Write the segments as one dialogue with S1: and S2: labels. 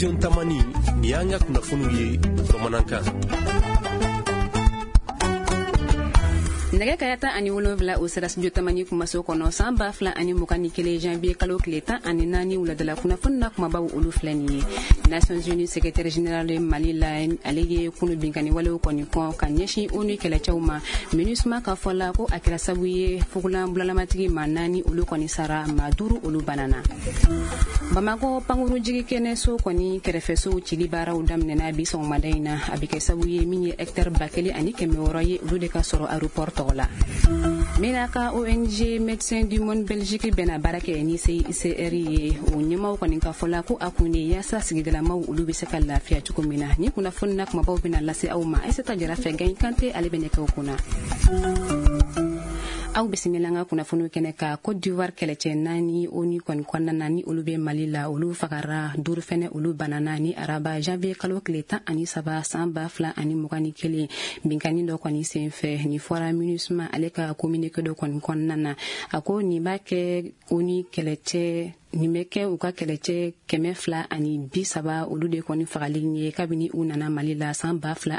S1: studio Tamani ni y'an ka kunnafoniw ye bamanankan.
S2: Nɛgɛ kaya 17 o sera studio Tamani kumaso kɔnɔ san 2021 janvier kalo tile 14 wuladala kunnafoni na kumabaw olu filɛ nin ye. Nations Unies secrétaire général Mali la ale ye kunu binkani walew kɔni kɔn ka ɲɛsin ONU kɛlɛcɛw ma MINUSMA ka fɔ la ko a kɛra sabu ye fugulan bulalamatigi ma 4 olu kɔni sara ma 5 olu banana. Bamako panguru jigi kɛnɛso kɔni kɛrɛfɛsow cili baaraw daminɛna bi sɔgɔmada in na a bɛ kɛ sabu ye min ye hectare 1,600 ye olu de ka sɔrɔ aéroport tɔgɔ la. Menaka ONG Médecins du Monde Belgique bɛna baara kɛ ni CICR ye o ɲɛmaw kɔni ka fɔ la ko a kun de yaasa sigidalamaw olu bɛ se ka lafiya cogo min na ni kunnafoni na kumabaw bɛna lase aw ma Aïssata Jara fɛ Gagne Kanté ale bɛ nɛgɛw kunna. Aw bisimila nga kunnafoniw kɛnɛ ka Côte d'Ivoire kɛlɛcɛ 4 ONU kɔni kɔnɔna na ni olu bɛ Mali la olu fagara 5 fɛnɛ olu banana ni araba janvier kalo tile 13 san 2021 binkani dɔ kɔni senfɛ ni fɔra MINUSMA ale ka communiqué dɔ kɔni kɔnɔna na a ko nin b'a kɛ ONU kɛlɛcɛ nin bɛ kɛ u ka kɛlɛcɛ 230 olu de kɔni fagali ye kabini u nana Mali la san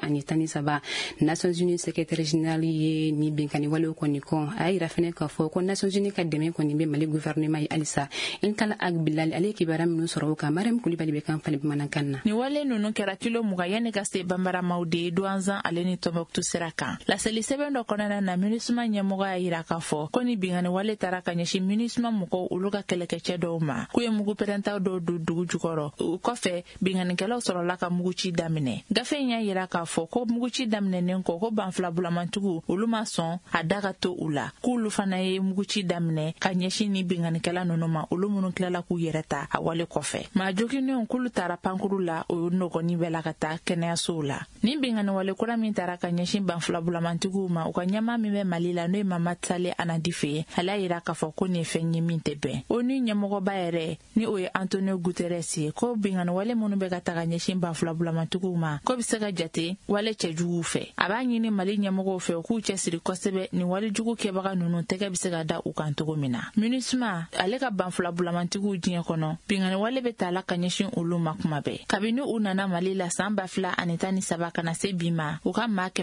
S2: 2013 Nations Unies secrétaire général ye ni binkani walew kɔni kɔn a yira fɛnɛ k'a fɔ ko Nations Unies ka dɛmɛ kɔni bɛ Mali gouvernement ye alisa Inkala Agbilali ale kibara minnu sɔrɔ o kan Mariam Kulibali bɛ kan fali bamanankan na.
S3: Ni wale ninnu kɛra kilo 20 yanni ka se banbaramaw de Douanzan ale ni Tombouctou sira kan. Laseli sɛbɛn dɔ kɔnɔna na MINUSMA ɲɛmɔgɔ y'a yira k'a fɔ ko ni binkani wale taara ka ɲɛsin MINUSMA mɔgɔw olu ka kɛlɛkɛcɛ dɔw ma k'u ye mugu pɛrɛntaw dɔw don dugu jukɔrɔ o kɔfɛ binganikɛlaw sɔrɔla ka muguci daminɛ. Gafe in y'a yira k'a fɔ ko muguci daminɛnen kɔ ko banfila bulamantigiw olu ma sɔn a da ka to u la k'olu fana ye muguci daminɛ ka ɲɛsin ni binganikɛla ninnu ma olu minnu tilala k'u yɛrɛ ta a wale kɔfɛ. Maa joginnenw k'olu taara pankuru la o nɔgɔni bɛɛ la ka taa kɛnɛyasow la. Ni bingani wale kura min taara ka ɲɛsin banfila bulamantigiw ma u ka ɲɛmaa min bɛ Mali la n'o ye Mamad Saleh Anadi fe ale y'a yira k'a fɔ ko nin ye fɛn ye min tɛ bɛn. ONU ɲɛmɔgɔba yɛrɛ ni o ye Antonio Guterres ye ko bingani wale minnu bɛ ka taga ɲɛsin banfila bulamantigiw ma ko bɛ se ka jate wale cɛjuguw fɛ. A b'a ɲini Mali ɲɛmɔgɔw fɛ k'u cɛsiri kosɛbɛ ni wale jugu kɛbaga ninnu tɛgɛ bɛ se ka da u kan cogo min na. MINUSMA ale ka banfila bulamantigiw diɲɛ kɔnɔ bingani wale bɛ taa la ka ɲɛsin olu ma kuma bɛɛ. Kabini u nana Mali la san 2013 kana se bi ma u ka maa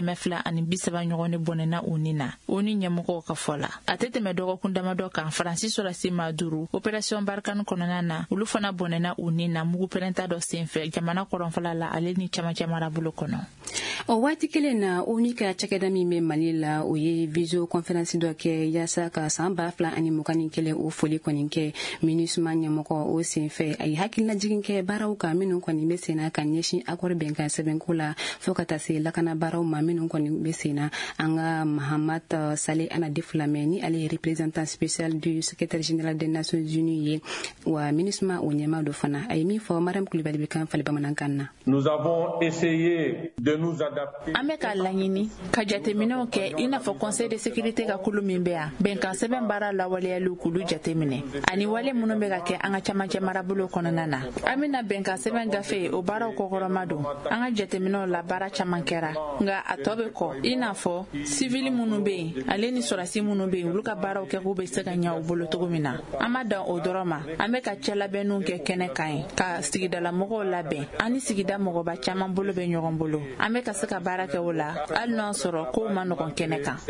S3: 230 ɲɔgɔn de bɔnɛna u ni na. ONU ɲɛmɔgɔw ka fɔ la. A tɛ tɛmɛ dɔgɔkun damadɔ kan Faransi sɔrɔdasi maa 5 opération Barkhane kɔnɔna na olu fana bɔnɛna u ni na mugu pɛrɛnta dɔ senfɛ jamana kɔrɔnfala la ale ni camancɛ marabolo kɔnɔ.
S2: O waati kelen na ONU ka cakɛda min bɛ Mali la o ye visio conférence dɔ kɛ yaasa ka san 2021 o foli kɔni kɛ MINUSMA ɲɛmɔgɔ o senfɛ a ye hakilinajigin kɛ baaraw kan minnu kɔni bɛ senna ka ɲɛsin accord bɛnkan sɛbɛnko la fo ka taa se lakana baaraw ma minnu kɔni bɛ senna an ka Mamad Saleh Anadi Flamɛ ni ale ye représentant spécial du secrétaire général des Nations Unies ye wa MINUSMA o ɲɛmaa dɔ fana a ye min fɔ Mariam Kulibali bɛ kan fali bamanankan na.
S4: Nous avons essayé de nous adapter.
S3: An bɛ ka laɲini ka jateminɛw kɛ i n'a fɔ conseil de sécurité ka kulu min bɛ yan bɛnkan sɛbɛn baara lawaleyaliw k'olu jateminɛ ani wale minnu bɛ ka kɛ an ka camancɛ marabolo kɔnɔna na. An bɛna bɛnkan sɛbɛn gafe o baaraw kɔkɔrɔma don an ka jateminɛw la baara caman kɛra nka a tɔ bɛ kɔ i n'a fɔ civil minnu bɛ yen ale ni sɔrɔdasi minnu bɛ yen olu ka baaraw kɛ k'u bɛ se ka ɲɛ u bolo cogo min na. An ma dan o dɔrɔn ma an bɛ ka cɛ labɛnniw kɛ kɛnɛ kan ye ka sigidala mɔgɔw labɛn an ni sigida mɔgɔba caman bolo bɛ ɲɔgɔn bolo an bɛ ka se ka baara kɛ o la hali n'o sɔrɔ kow ma nɔgɔn kɛnɛ kan.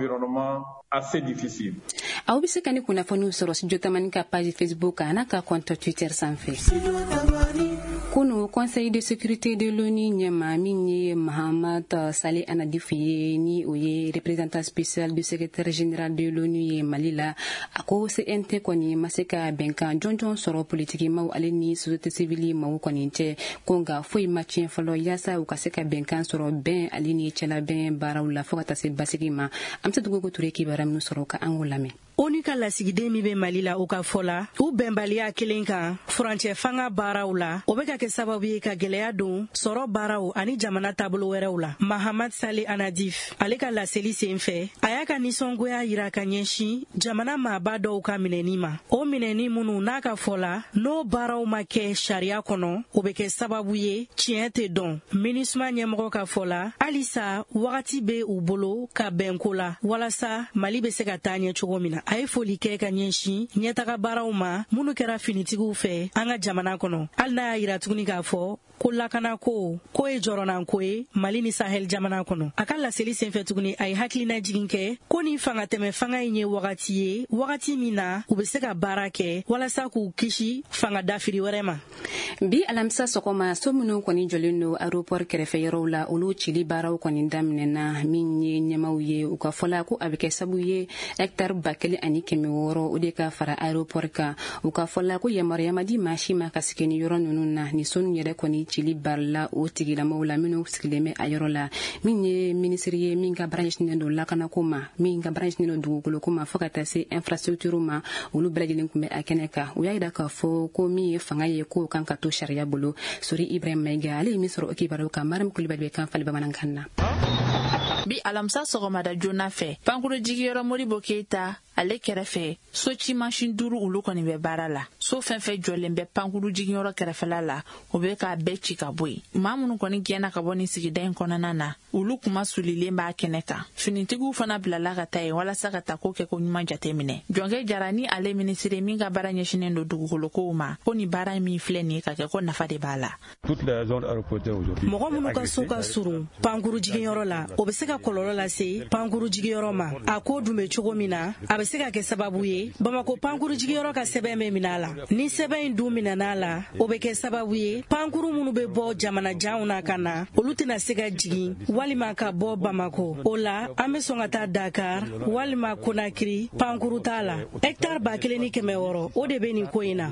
S2: Aw bɛ se ka ni kunnafoniw sɔrɔ studio Tamani ka page Facebook kan n'a ka compte Twitter sanfɛ. Kunu conseil de sécurité de l'ONU ɲɛmaa min ye Mamad Saleh Anadi ye ni o ye représentant spécial du secrétaire général de l'ONU ye Mali la a ko CNT kɔni ma se ka bɛnkan jɔnjɔn sɔrɔ politiki maw ale ni société civile maw kɔni cɛ ko nka foyi ma tiɲɛ fɔlɔ yaasa u ka se ka bɛnkan sɔrɔ bɛn ale ni cɛlabɛn baaraw la fo ka taa se basigi ma an bɛ se dugu ko ture kibara minnu sɔrɔ ka an k'o lamɛn.
S5: ONU ka lasigiden min bɛ Mali la o ka fɔ la u bɛnbaliya kelen kan furancɛ fanga baaraw la o bɛ ka kɛ sababu ye ka gɛlɛya don sɔrɔ baaraw ani jamana taabolo wɛrɛw la. Mamad Saleh Anadi ale ka laseli senfɛ a y'a ka nisɔngoya yira ka ɲɛsin jamana maaba dɔw ka minɛni ma. O minɛni minnu n'a ka fɔ la n'o baaraw ma kɛ sariya kɔnɔ o bɛ kɛ sababu ye tiɲɛ tɛ dɔn. MINUSMA ɲɛmɔgɔ ka fɔ la halisa wagati bɛ u bolo ka bɛnko la walasa Mali bɛ se ka taa ɲɛ cogo min na. a ye foli kɛ ka ɲɛsin ɲɛtaga baaraw ma minnu kɛra finitigiw fɛ an ka jamana kɔnɔ hali n'a y'a yira tuguni k'a fɔ ko lakana ko ye jɔrɔnanko ye Mali ni Sahel jamana kɔnɔ. A ka laseli senfɛ tuguni a ye hakilina jigin kɛ ko ni fangatɛmɛ fanga in ye wagati ye wagati min na u bɛ se ka baara kɛ walasa k'u kisi fanga dafiri wɛrɛ ma.
S2: Bi alamisa sɔgɔma so minnu kɔni jɔlen do aéroport kɛrɛfɛ yɔrɔw la olu cili baaraw kɔni daminɛna min ye ɲɛmaw ye u ka fɔla ko a bɛ kɛ sabu ye hectare 1,600 o de ka fara aéroport kan u ka fɔla ko yamaruya ma di maa si ma ka sigi ni yɔrɔ ninnu na ni sonu yɛrɛ kɔni cili barila o tigilamɔgɔw la minnu sigilen bɛ a yɔrɔ la min ye minisiri ye min ka baara ɲɛsinnen do lakanako ma min ka baara ɲɛsinnen do dugukoloko ma fɔ ka taa se infrastructure ma olu bɛɛ lajɛlen tun bɛ a kɛnɛ kan u y'a yira k'a fɔ ko min ye fanga ye ko kan ka to sariya bolo Sori Ibrahim Maiga ale ye min sɔrɔ o kibaruw kan Mariam Kulibali bɛ kan fali bamanankan na.
S3: Bi alamisa sɔgɔmada joona fɛ pankuru jigiyɔrɔ Modibo Keita ale kɛrɛfɛ so ci masin 5 olu kɔni bɛ baara la so fɛn fɛn jɔlen bɛ pankuru jigiyɔrɔ kɛrɛfɛla la o bɛ k'a bɛɛ ci ka bɔ yen maa minnu kɔni gɛnna ka bɔ ni sigida in kɔnɔna na olu kuma sulilen b'a kɛnɛ kan finitigiw fana bilala ka taa yen walasa ka taa ko kɛ ko ɲuman jateminɛ jɔnkɛ jara ni ale minisiri min ka baara ɲɛsinnen do dugukolokow ma ko ni baara min filɛ nin ka kɛ ko nafa de b'a la.
S5: Mɔgɔ minnu ka so ka surun pankuru jigiyɔrɔ la o bɛ se ka kɔlɔlɔ lase pankuru jigiyɔrɔ ma a ko dun bɛ cogo min na a bɛ se ka kɛ sababu ye Bamako pankuru jigiyɔrɔ ka sɛbɛn bɛ minɛ a la ni sɛbɛn in dun minɛna a la o bɛ kɛ sababu ye pankuru minnu bɛ bɔ jamana janw na ka na olu tɛna se ka jigin walima ka bɔ Bamako o la an bɛ sɔn ka taa Dakar walima Conakry pankuru t'a la hectare 1,600 o de bɛ nin ko in na.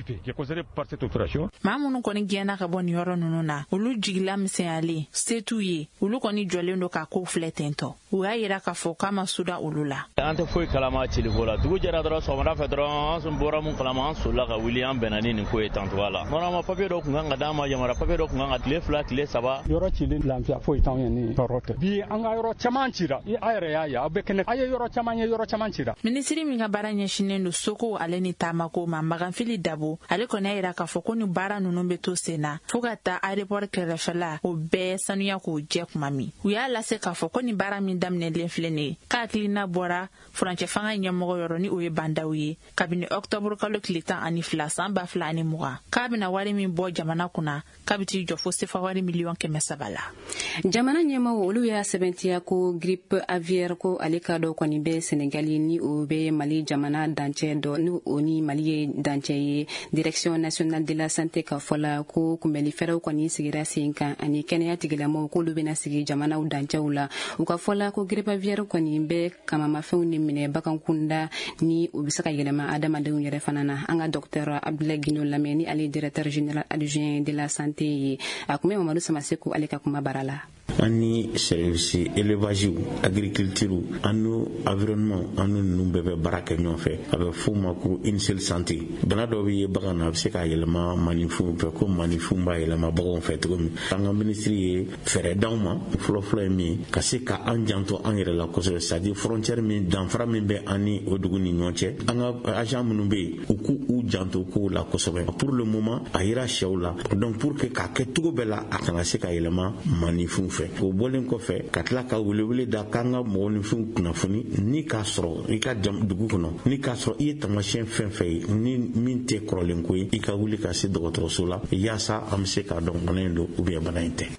S3: maa minnu kɔni gɛnna ka bɔ nin yɔrɔ ninnu na olu jigila misɛnyalen se t'u ye olu kɔni jɔlen do ka ko filɛ tentɔ u y'a yira k'a fɔ k'a ma suda olu la.
S6: An tɛ foyi kalama ciliko la dugu jɛra dɔrɔn sɔgɔmada fɛ dɔrɔn an sun bɔra mun kalama an solila ka wuli an bɛnna ni nin ko ye tantogoya la normalement papier dɔ kun kan ka d'an ma yamara papier dɔ kun kan ka tile 2 tile 3
S7: yɔrɔ cili lafiya foyi t'anw ye ni tɔɔrɔ tɛ bi an ka yɔrɔ caman cira a yɛrɛ y'a ye aw bɛ kɛnɛ a ye yɔrɔ caman cira.
S3: Minisiri min ka baara ɲɛsinnen do soko ale ni taamako ma Maganfili Dabo ale kɔni y'a yira k'a fɔ ko ni baara ninnu bɛ to sen na fo ka taa aéroport kɛrɛfɛla o bɛɛ sanuya k'o jɛ kuma min u y'a lase k'a fɔ ko ni baara min daminɛlen filɛ nin ye k'a hakilina bɔra furancɛ fanga ɲɛmɔgɔ yɔrɔ ni o ye bandaw ye kabini octobre kalo tile 12 san 2020 k'a bɛna wari min bɔ jamana kunna k'a bɛ t'i jɔ fo sefa wari $300,000 la.
S2: Jamana ɲɛmɔgɔ olu y'a sɛbɛntiya ko grippe aviaire ko ale ka dɔ kɔni bɛ Senegali ni o bɛ Mali jamana dancɛ dɔ ni o ni Mali ye dancɛ ye direction nationale de la santé ka fɔla ko kunbɛli fɛɛrɛw kɔni sigira sen kan ani kɛnɛya tigilamɔgɔw k'olu bɛna sigi jamanaw dancɛw la u ka fɔla ko grippe aviaire kɔni bɛ kamamafɛnw ni minɛ bagankunda ni u bɛ se ka yɛlɛma adamadenw yɛrɛ fana na an ka docteur Abdoulaye Guino lamɛn ni ale directeur général adjoint de la santé ye a kun bɛ Mamadu Samaseku ale ka kuma bara la.
S8: Ani service élevage agriculture anu environnement anu ninnu bɛɛ bɛ baara kɛ ɲɔgɔn fɛ a bɛ f'o ma ko une seule santé bana dɔ bɛ ye bagan na a bɛ se ka yɛlɛma manifinw fɛ ko manifinw b'a yɛlɛma baganw fɛ cogo min an ka minisiri ye fɛɛrɛ d'anw ma fɔlɔfɔlɔ ye min ka se ka an janto an yɛrɛ la kosɛbɛ c'est-à-dire frontière min danfara min bɛ an ni o dugu ni ɲɔgɔn cɛ an ka agent minnu bɛ yen u k'u janto kow la kosɛbɛ pour le moment a yira sɛw la donc pour que k'a kɛ cogo bɛɛ la a kana se ka yɛlɛma manifinw fɛ o bɔlen kɔfɛ ka tila ka welewele da k'an ka mɔgɔninfinw kunnafoni ni k'a sɔrɔ i ka dugu kɔnɔ ni k'a sɔrɔ i ye taamasiyɛn fɛn fɛn ye ni min tɛ kɔrɔlen ko ye i ka wuli ka se dɔgɔtɔrɔso la yaasa an bɛ se k'a dɔn bana in don ou bien bana in tɛ.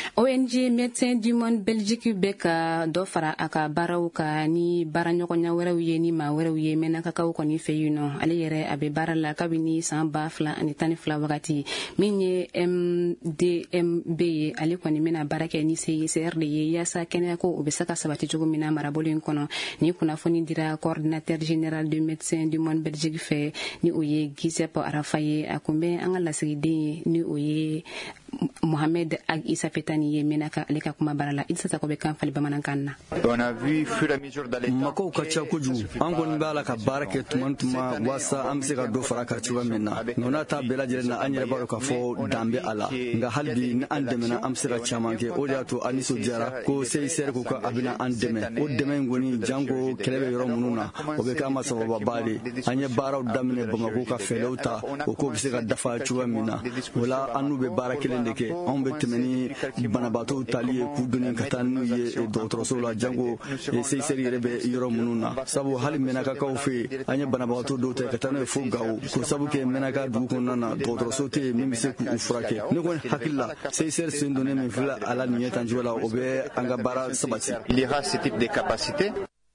S2: ONG Médecins du Monde Belgique bɛ ka dɔ fara a ka baaraw kan ni baaraɲɔgɔnya wɛrɛw ye ni maa wɛrɛw ye mɛnakakaw kɔni fɛ yen nɔ ale yɛrɛ a bɛ baara la kabini san 2012 wagati min ye MDMB ye ale kɔni bɛna baara kɛ ni CICR de ye yaasa kɛnɛya ko o bɛ se ka sabati cogo min na marabolo in kɔnɔ ni kunnafoni dira coordinateur général de Médecins du Monde Belgique fɛ ni o ye Giuseppe Arafa ye a kun bɛ an ka lasigiden ye ni o ye Mohamed Ag Issa Fetani ye menaka ale ka kuma bara la Idrissa Sako bɛ kan fali bamanankan na.
S9: Mako ka ca kojugu an kɔni b'a la ka baara kɛ tuma waasa an bɛ se ka dɔ fara ka cogoya min na nka ta bɛɛ lajɛlen na an yɛrɛ b'a dɔn k'a fɔ dan bɛ a la nka hali bi ni an dɛmɛna an bɛ se ka caman kɛ o de y'a to an nisɔndiyara ko CICR ko ka a bɛna an dɛmɛ o dɛmɛ in kɔni janko kɛlɛ bɛ yɔrɔ minnu na o bɛ kɛ an ma sabababa de an ye baaraw daminɛ Bamako ka fɛɛrɛw ta o ko bɛ se ka dafa cogoya min na o la an n'u bɛ baara kelen de kɛ anw bɛ tɛmɛ ni banabaatɔw tali ye k'u donnen ka taa n'u ye dɔgɔtɔrɔso la jango CICR yɛrɛ bɛ yɔrɔ minnu na sabu hali mɛnakakaw fɛ yen an ye banabaatɔ dɔw ta ka taa n'u ye fo Gawo ko sabu kɛ mɛnaka dugu kɔnɔna na dɔgɔtɔrɔso tɛ yen min bɛ se k'u furakɛ ne kɔni hakili la CICR sen donnen min filɛ a la nin ɲɛ tan cogo la o bɛ an ka baara sabati.
S10: Il y aura ce type de capacité.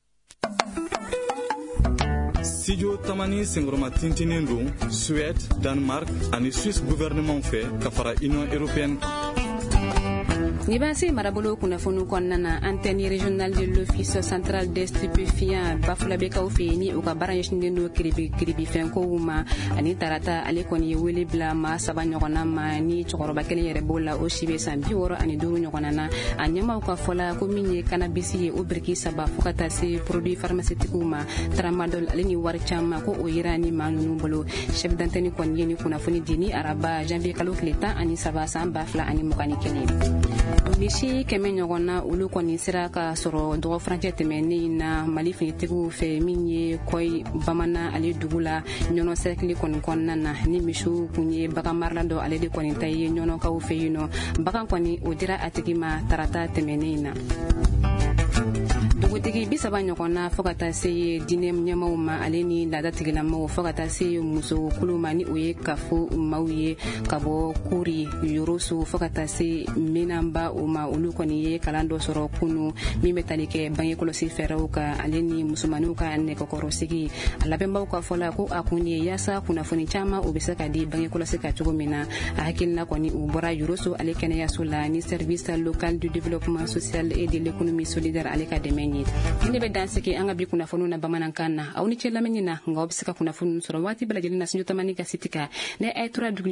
S11: Studio Tamani Sengroma Tintinin don Suède, Danemark ani Suisse gouvernement fɛ ka fara Union européenne.
S2: Nibasi marabolo kunnafoni kɔnɔna antenne régionale de l'office central des stupéfiants bafulabekaw fɛ ni u ka baara ɲɛsinnen don kiribifɛnkow ma ani tarata ale kɔni ye wele bila maa 3 ɲɔgɔnna ma ni cɛkɔrɔba kelen yɛrɛ b'o la o si bɛ san 65 ɲɔgɔnna na a ɲɛmaw ka fɔla ko min ye cannabis ye o biriki 3 fo ka taa se produit pharmaceutiques ma tramadol ale ni wari caman ko o yera ni maa ninnu bolo chef d'antenne kɔni ye ni kunnafoni di ni araba janvier kalo tile 13 san 2021. Misi kɛmɛ ɲɔgɔnna olu kɔni sera ka sɔrɔ dɔgɔ furancɛ tɛmɛnen na Mali finitigiw fɛ min ye Kɔyi Bamanan ale dugu la ɲɔnɔ cercle kɔni kɔnɔna na ni misiw kun ye bagan marala dɔ ale de kɔni ta ye ɲɔnɔkaw fɛ yen nɔ bagan kɔni o dira a tigi ma tarata tɛmɛnen na. Dugutigi 30 ɲɔgɔnna fo ka taa se diinɛ ɲɛmaw ma ale ni laadatigilamɔgɔw fo ka taa se muso kulu ma ni o ye kafo maaw ye ka bɔ Kuri Yoroso fo ka taa se Minanba o ma olu kɔni ye kalan dɔ sɔrɔ kunu min bɛ tali kɛ bange kɔlɔsi fɛɛrɛw kan ale ni musomanniw ka nɛgɛkɔrɔsigi a labɛnbaw ka fɔla ko a kun ye yaasa kunnafoni caman o bɛ se ka di bange kɔlɔsi ka cogo min na a hakilina kɔni u bɔra Yoroso ale kɛnɛyaso la ni service local du développement social et de l'économie solidaire ale ka dɛmɛ ye ne bɛ dansigi an ka bi kunnafoniw na bamanankan na aw ni cɛ lamɛnni na nka aw bɛ se ka kunnafoni sɔrɔ waati bɛɛ lajɛlen na Studio Tamani ka site kan ne a ye tura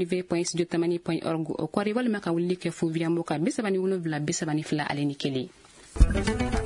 S2: www.studiotamani.org o kɔri walima ka wulili kɛ fo via Moka 37 32 ale ni 1.